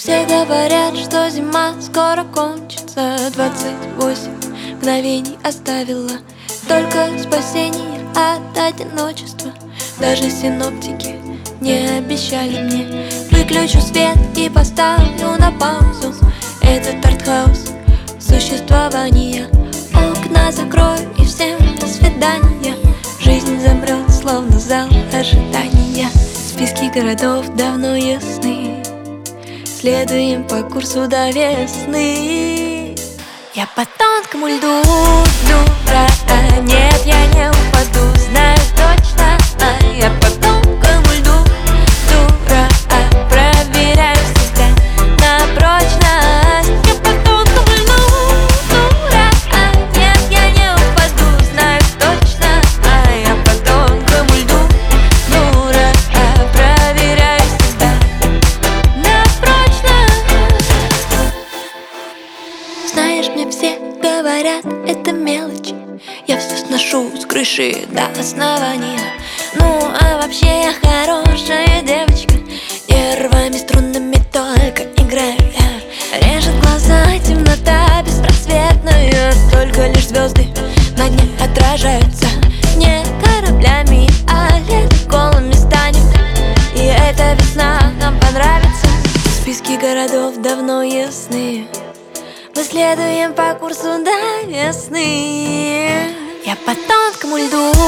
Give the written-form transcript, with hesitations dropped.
Все говорят, что зима скоро кончится. 28 мгновений оставила, только спасение от одиночества. Даже синоптики не обещали мне. Выключу свет и поставлю на паузу этот артхаус существования. Окна закрою и всем до свидания. Жизнь замрет, словно зал ожидания. Списки городов давно ясны, следуем по курсу до весны. Я по тонкому льду, дура, нет, я не упаду, знаю точно. Я по тонкому льду, дура, проверяю себя на прочность. Я по тонкому льду, дура, нет, я не упаду, знаю точно. Я по тонкому льду, дура, проверяю себя на прочность. Знаешь, мне все говорят, это мелочи, я все сношу с крыши до основания. Ну, а вообще я хорошая девочка, нервами, струнами только играю я. Режет глаза темнота беспросветная, только лишь звезды на дне отражаются. Не кораблями, а ледоколами станем, и эта весна нам понравится. Списки городов давно ясны, мы следуем по курсу до весны. Я по тонкому льду,